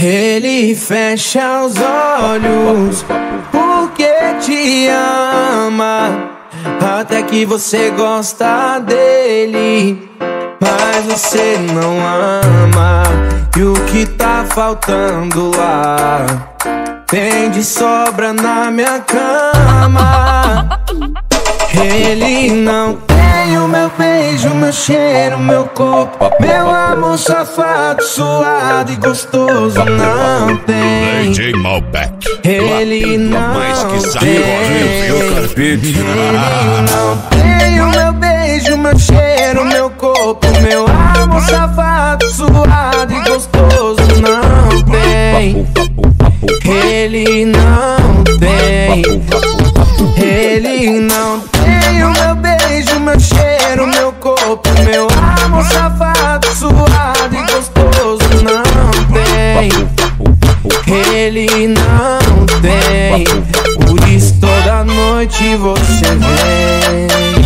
Ele fecha os olhos porque te ama, até que você gosta dele, mas você não ama. E o que tá faltando lá tem de sobra na minha cama. Ele não tem o meu beijo, meu cheiro, meu corpo, meu amor safado, suado e gostoso. Não tem. DJ Malbec. Ele não tem. Ele não tem o meu beijo, meu cheiro, meu corpo, meu amor safado, suado e gostoso. Não tem. Ele não tem. Ele não tem o meu beijo, meu cheiro, meu corpo, meu amor safado, suado e gostoso. Não tem. Ele não tem. Por isso toda noite você vem.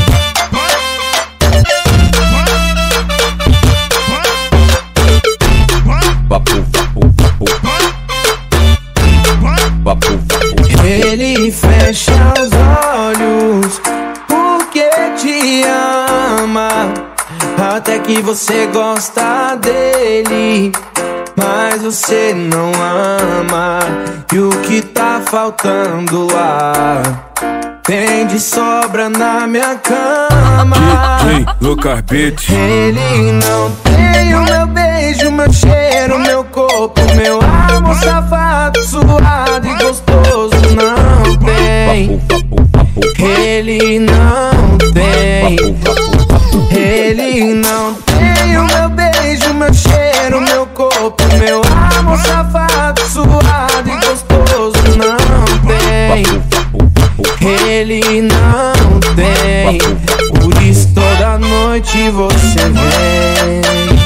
Ele fecha os olhos porque te ama, até que você gosta dele, mas você não ama. E o que tá faltando lá tem de sobra na minha cama. DJ Lucas Beats. Ele não tem o meu beijo, meu cheiro, meu corpo, meu amor safado, suado e gostoso. Não tem. Ele não tem. Ele não tem o meu beijo, meu cheiro, meu corpo, meu amor safado, suado e gostoso. Não tem. Ele não tem. Por isso toda noite você vem.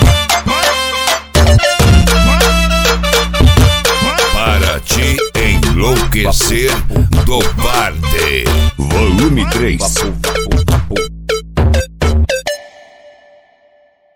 Para te enlouquecer do Barde. Volume 3.